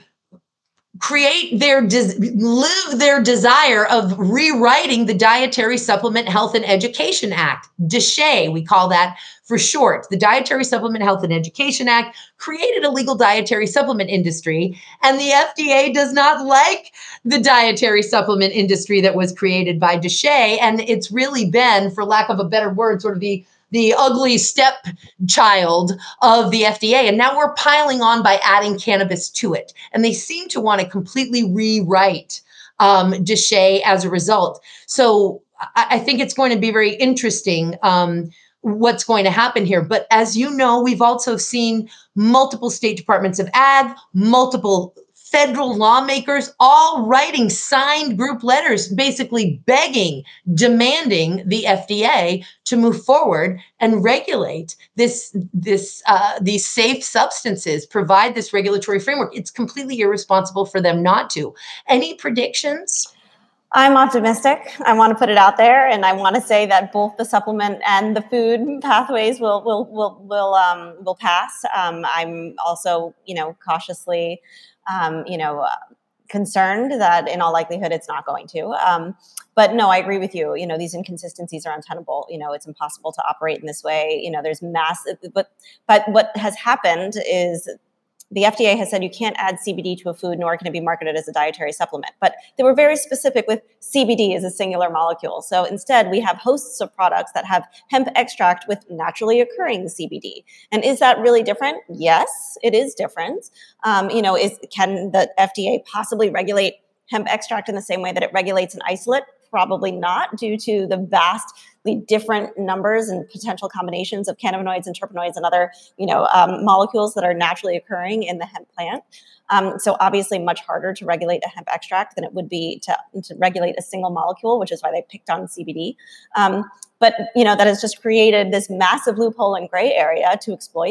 [SPEAKER 1] create their, des- live their desire of rewriting the Dietary Supplement Health and Education Act, D S H E, we call that for short. The Dietary Supplement Health and Education Act created a legal dietary supplement industry, and the F D A does not like the dietary supplement industry that was created by D S H E, and it's really been, for lack of a better word, sort of the the ugly stepchild of the F D A. And now we're piling on by adding cannabis to it. And they seem to want to completely rewrite um, D S H E as a result. So I, I think it's going to be very interesting um, what's going to happen here. But as you know, we've also seen multiple state departments of ag, multiple federal lawmakers all writing signed group letters, basically begging, demanding the F D A to move forward and regulate this, this, uh, these safe substances, provide this regulatory framework. It's completely irresponsible for them not to. Any predictions?
[SPEAKER 2] I'm optimistic. I want to put it out there, and I want to say that both the supplement and the food pathways will will will will um, will pass. Um, I'm also, you know, cautiously, um, you know, uh, concerned that in all likelihood it's not going to. Um, but no, I agree with you. You know, these inconsistencies are untenable. You know, it's impossible to operate in this way. You know, there's massive. But but what has happened is, the F D A has said you can't add C B D to a food, nor can it be marketed as a dietary supplement. But they were very specific with C B D as a singular molecule. So instead, we have hosts of products that have hemp extract with naturally occurring C B D. And is that really different? Yes, it is different. Um, you know, is can the F D A possibly regulate hemp extract in the same way that it regulates an isolate? Probably not, due to the vastly different numbers and potential combinations of cannabinoids and terpenoids and other, you know, um, molecules that are naturally occurring in the hemp plant. Um, so obviously much harder to regulate a hemp extract than it would be to, to regulate a single molecule, which is why they picked on C B D. Um, but, you know, that has just created this massive loophole and gray area to exploit.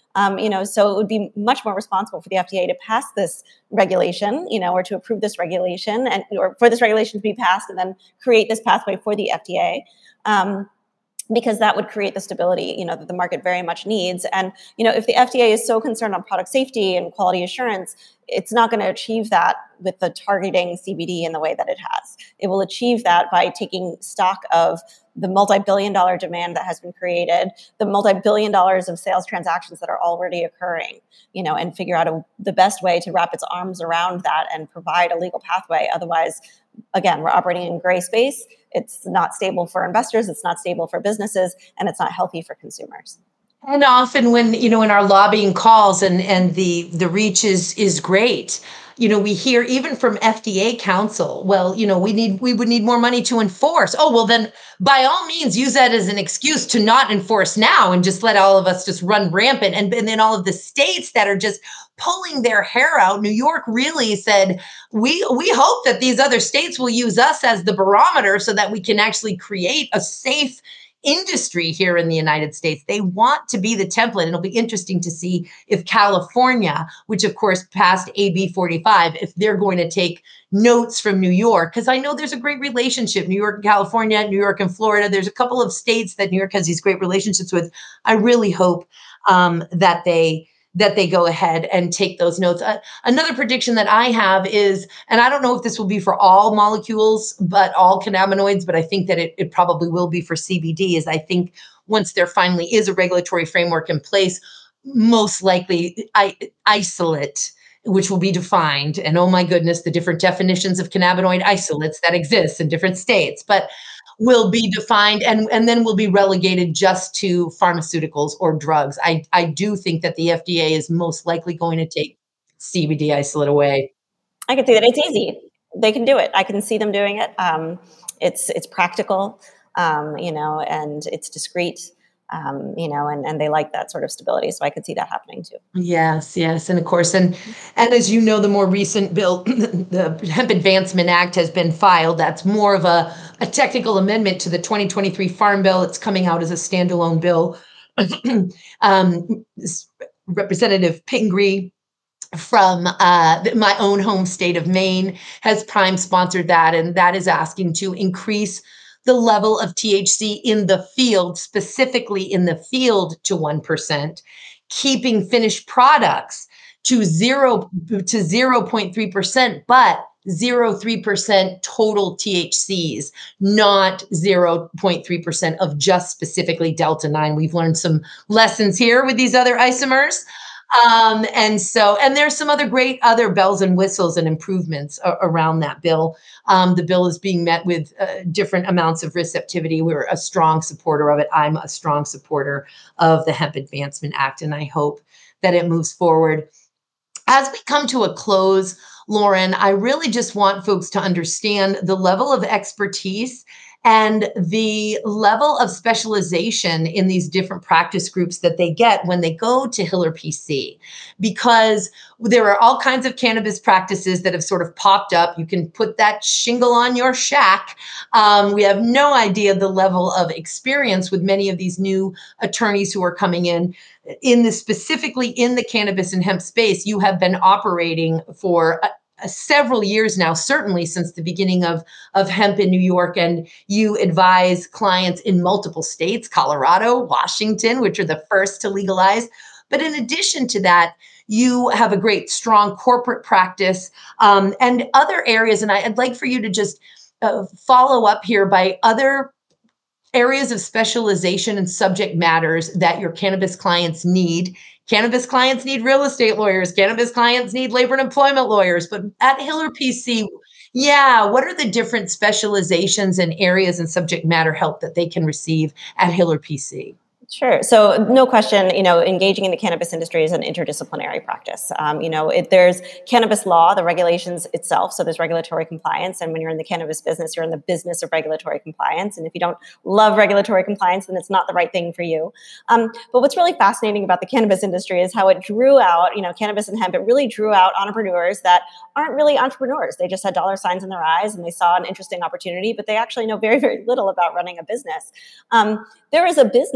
[SPEAKER 2] Um, you know, so it would be much more responsible for the F D A to pass this regulation, you know, or to approve this regulation, and or for this regulation to be passed, and then create this pathway for the F D A. Um, because that would create the stability, you know, that the market very much needs. And, you know, if the F D A is so concerned on product safety and quality assurance, it's not going to achieve that with the targeting C B D in the way that it has. It will achieve that by taking stock of the multi-billion dollar demand that has been created, the multi-billion dollars of sales transactions that are already occurring, you know, and figure out a, the best way to wrap its arms around that and provide a legal pathway. Otherwise, again, we're operating in gray space. It's not stable for investors. It's not stable for businesses, and it's not healthy for consumers.
[SPEAKER 1] And often when, you know, in our lobbying calls and, and the, the reach is, is great, you know, we hear even from F D A counsel, well, you know, we need, we would need more money to enforce. Oh, well, then by all means, use that as an excuse to not enforce now and just let all of us just run rampant. And, and then all of the states that are just pulling their hair out. New York really said, we, we hope that these other states will use us as the barometer so that we can actually create a safe industry here in the United States. They want to be the template. And it'll be interesting to see if California, which of course passed A B forty-five, if they're going to take notes from New York, because I know there's a great relationship, New York and California, New York and Florida. There's a couple of states that New York has these great relationships with. I really hope um, that they that they go ahead and take those notes. Uh, another prediction that I have is, and I don't know if this will be for all molecules, but all cannabinoids, but I think that it, it probably will be for C B D, is I think once there finally is a regulatory framework in place, most likely I, isolate, which will be defined. And oh my goodness, the different definitions of cannabinoid isolates that exist in different states, but will be defined and, and then will be relegated just to pharmaceuticals or drugs. I, I do think that the F D A is most likely going to take C B D isolate away.
[SPEAKER 2] I can see that. It's easy. They can do it. I can see them doing it. Um, it's it's practical, um, you know, and it's discreet. Um, you know, and, and they like that sort of stability. So I could see that happening too.
[SPEAKER 1] Yes, yes. And of course, and and as you know, the more recent bill, the Hemp Advancement Act has been filed. That's more of a, a technical amendment to the twenty twenty-three Farm Bill. It's coming out as a standalone bill. um, Representative Pingree from uh, my own home state of Maine has prime sponsored that, and that is asking to increase the level of T H C in the field, specifically in the field, to one percent, keeping finished products to zero to zero point three percent, but zero point three percent total T H Cs, not zero point three percent of just specifically Delta nine. We've learned some lessons here with these other isomers. Um, and so, and there's some other great other bells and whistles and improvements a- around that bill. Um, the bill is being met with uh, different amounts of receptivity. We're a strong supporter of it. I'm a strong supporter of the Hemp Advancement Act, and I hope that it moves forward. As we come to a close, Lauren, I really just want folks to understand the level of expertise and the level of specialization in these different practice groups that they get when they go to Hiller P C, because there are all kinds of cannabis practices that have sort of popped up. You can put that shingle on your shack. Um, we have no idea the level of experience with many of these new attorneys who are coming in. In the specifically in the cannabis and hemp space, you have been operating for a, a several years now, certainly since the beginning of, of hemp in New York, and you advise clients in multiple states, Colorado, Washington, which are the first to legalize. But in addition to that, you have a great, strong corporate practice um, and other areas. And I, I'd like for you to just uh, follow up here by other areas of specialization and subject matters that your cannabis clients need. Cannabis clients need real estate lawyers. Cannabis clients need labor and employment lawyers. But at Hiller P C, yeah, what are the different specializations and areas and subject matter help that they can receive at Hiller P C?
[SPEAKER 2] Sure. So no question, you know, engaging in the cannabis industry is an interdisciplinary practice. Um, you know, it, there's cannabis law, the regulations itself. So there's regulatory compliance. And when you're in the cannabis business, you're in the business of regulatory compliance. And if you don't love regulatory compliance, then it's not the right thing for you. Um, but what's really fascinating about the cannabis industry is how it drew out, you know, cannabis and hemp, it really drew out entrepreneurs that aren't really entrepreneurs. They just had dollar signs in their eyes and they saw an interesting opportunity, but they actually know very, very little about running a business. Um, there is a business behind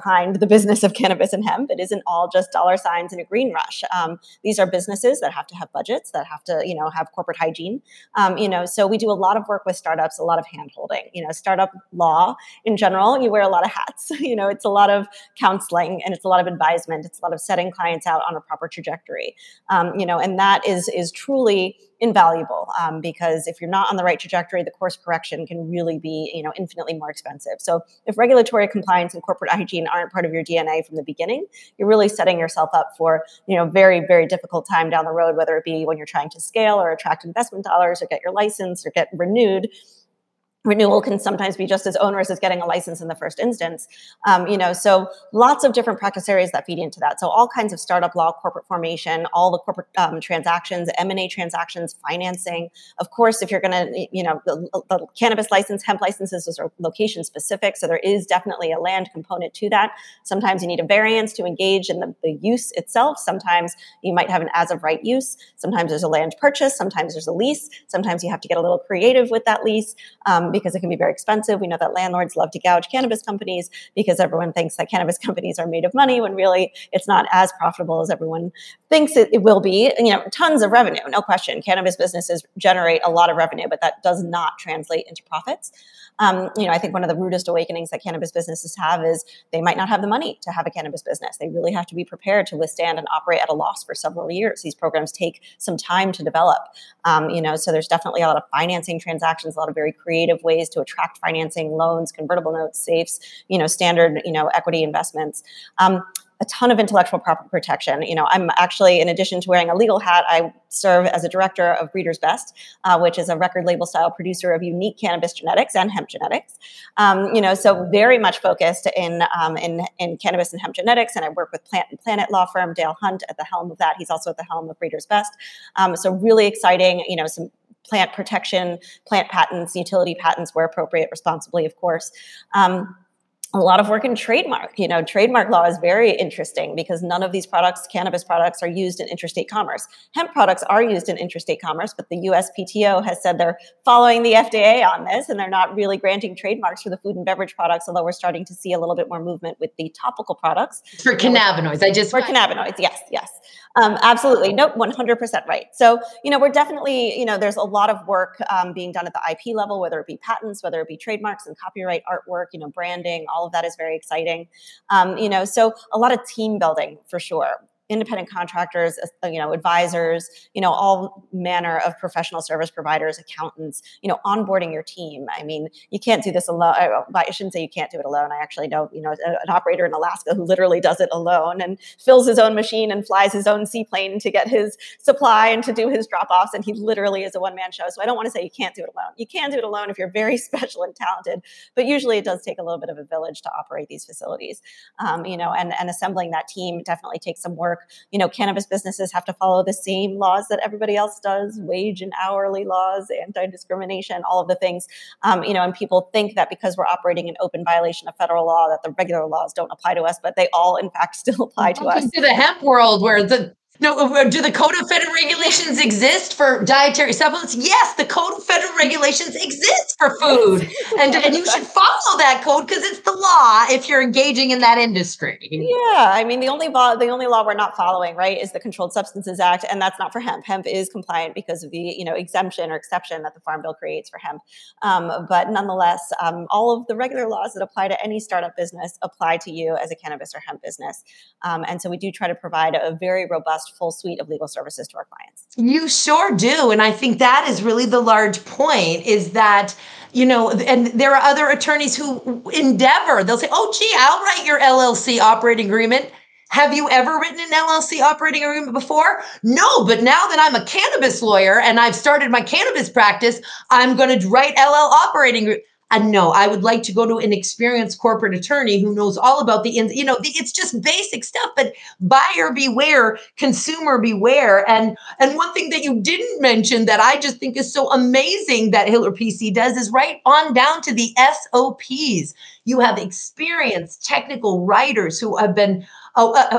[SPEAKER 2] behind the business of cannabis and hemp. It isn't all just dollar signs and a green rush. Um, these are businesses that have to have budgets, that have to, you know, have corporate hygiene. Um, you know, so we do a lot of work with startups, a lot of hand holding. You know, startup law in general, you wear a lot of hats. You know, it's a lot of counseling and it's a lot of advisement. It's a lot of setting clients out on a proper trajectory. Um, you know, and that is is truly invaluable um, because if you're not on the right trajectory, the course correction can really be, you know, infinitely more expensive. So if regulatory compliance and corporate hygiene aren't part of your D N A from the beginning, you're really setting yourself up for, you know, very, very difficult time down the road, whether it be when you're trying to scale or attract investment dollars or get your license or get renewed. Renewal can sometimes be just as onerous as getting a license in the first instance. Um, you know, so lots of different practice areas that feed into that. So all kinds of startup law, corporate formation, all the corporate um, transactions, M and A transactions, financing. Of course, if you're going to, you know, the, the cannabis license, hemp licenses, those are location specific. So there is definitely a land component to that. Sometimes you need a variance to engage in the, the use itself. Sometimes you might have an as of right use. Sometimes there's a land purchase. Sometimes there's a lease. Sometimes you have to get a little creative with that lease. Um, because it can be very expensive. We know that landlords love to gouge cannabis companies because everyone thinks that cannabis companies are made of money when really it's not as profitable as everyone thinks it, it will be. You know, tons of revenue, no question. Cannabis businesses generate a lot of revenue, but that does not translate into profits. Um, you know, I think one of the rudest awakenings that cannabis businesses have is they might not have the money to have a cannabis business. They really have to be prepared to withstand and operate at a loss for several years. These programs take some time to develop. Um, you know, so there's definitely a lot of financing transactions, a lot of very creative ways to attract financing, loans, convertible notes, safes, you know, standard, you know, equity investments. Um, a ton of intellectual property protection. You know, I'm actually, in addition to wearing a legal hat, I serve as a director of Breeders Best, uh, which is a record label style producer of unique cannabis genetics and hemp genetics. Um, you know, so very much focused in, um, in in cannabis and hemp genetics, and I work with Plant and Planet law firm Dale Hunt at the helm of that. He's also at the helm of Breeders Best. Um, so really exciting. You know, some plant protection, plant patents, utility patents where appropriate, responsibly, of course. Um, A lot of work in trademark. You know, trademark law is very interesting because none of these products, cannabis products, are used in interstate commerce. Hemp products are used in interstate commerce, but the U S P T O has said they're following the F D A on this, and they're not really granting trademarks for the food and beverage products, although we're starting to see a little bit more movement with the topical products.
[SPEAKER 1] For cannabinoids, I just
[SPEAKER 2] for cannabinoids, yes, yes. Um, absolutely. Nope, one hundred percent right. So, you know, we're definitely, you know, there's a lot of work um, being done at the I P level, whether it be patents, whether it be trademarks and copyright artwork, you know, branding, all of that is very exciting. Um, you know, so a lot of team building for sure. Independent contractors, you know, advisors, you know, all manner of professional service providers, accountants, you know, onboarding your team. I mean, you can't do this alone. I shouldn't say you can't do it alone. I actually know, you know, an operator in Alaska who literally does it alone and fills his own machine and flies his own seaplane to get his supply and to do his drop-offs. And he literally is a one-man show. So I don't want to say you can't do it alone. You can do it alone if you're very special and talented, but usually it does take a little bit of a village to operate these facilities. Um, you know, and, and assembling that team definitely takes some work. You know, cannabis businesses have to follow the same laws that everybody else does, wage and hourly laws, anti-discrimination, all of the things. Um, you know, and people think that because we're operating in open violation of federal law, that the regular laws don't apply to us, but they all, in fact, still apply to us.
[SPEAKER 1] To the hemp world where the No, do the Code of Federal Regulations exist for dietary supplements? Yes, the Code of Federal Regulations exists for food. And, and you should follow that code because it's the law if you're engaging in that industry.
[SPEAKER 2] Yeah, I mean, the only law, the only law we're not following, right, is the Controlled Substances Act, and that's not for hemp. Hemp is compliant because of the, you know, exemption or exception that the Farm Bill creates for hemp. Um, but nonetheless, um, all of the regular laws that apply to any startup business apply to you as a cannabis or hemp business. Um, and so we do try to provide a very robust full suite of legal services to our clients.
[SPEAKER 1] You sure do. And I think that is really the large point is that, you know, and there are other attorneys who endeavor, they'll say, oh, gee, I'll write your L L C operating agreement. Have you ever written an L L C operating agreement before? No, but now that I'm a cannabis lawyer and I've started my cannabis practice, I'm going to write L L operating agreement. And no, I would like to go to an experienced corporate attorney who knows all about the, you know, the, it's just basic stuff, but buyer beware, consumer beware. And, and one thing that you didn't mention that I just think is so amazing that Hiller P C does is right on down to the S O Ps. You have experienced technical writers who have been, uh, uh,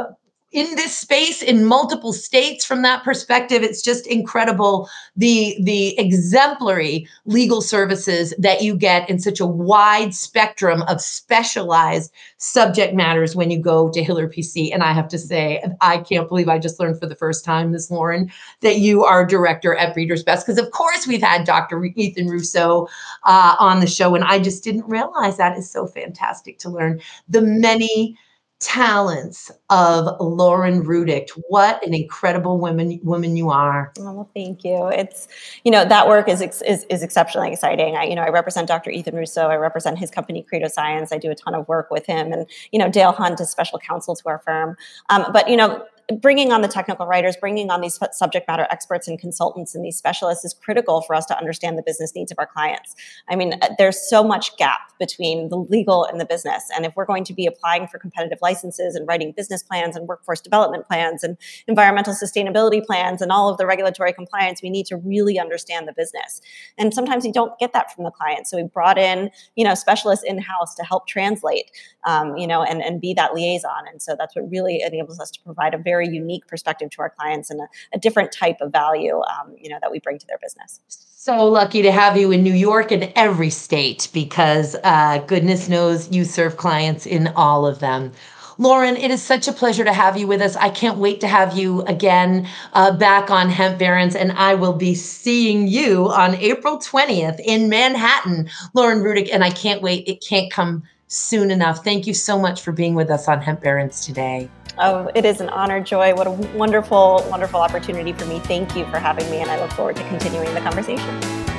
[SPEAKER 1] in this space in multiple states from that perspective. It's just incredible the the exemplary legal services that you get in such a wide spectrum of specialized subject matters when you go to Hiller P C. And I have to say, I can't believe I just learned for the first time, Miz Lauren, that you are director at Breeders' Best. Because of course we've had Doctor Ethan Russo uh, on the show, and I just didn't realize. That is so fantastic to learn the many talents of Lauren Rudick. What an incredible woman woman you are.
[SPEAKER 2] Oh, well, thank you. It's, you know, that work is, is, is exceptionally exciting. I, you know, I represent Doctor Ethan Russo. I represent his company, Credo Science. I do a ton of work with him, and, you know, Dale Hunt is special counsel to our firm. Um, but, you know, bringing on the technical writers, bringing on these subject matter experts and consultants and these specialists is critical for us to understand the business needs of our clients. I mean, there's so much gap between the legal and the business. And if we're going to be applying for competitive licenses and writing business plans and workforce development plans and environmental sustainability plans and all of the regulatory compliance, we need to really understand the business. And sometimes you don't get that from the client. So we brought in, you know, specialists in-house to help translate, um, you know, and, and be that liaison. And so that's what really enables us to provide a very unique perspective to our clients and a, a different type of value, um, you know, that we bring to their business.
[SPEAKER 1] So lucky to have you in New York and every state, because uh, goodness knows you serve clients in all of them. Lauren, it is such a pleasure to have you with us. I can't wait to have you again uh, back on Hemp Barons, and I will be seeing you on April twentieth in Manhattan, Lauren Rudick, and I can't wait. It can't come soon enough. Thank you so much for being with us on Hemp Barons today.
[SPEAKER 2] Oh, it is an honor, Joy. What a wonderful, wonderful opportunity for me. Thank you for having me, and I look forward to continuing the conversation.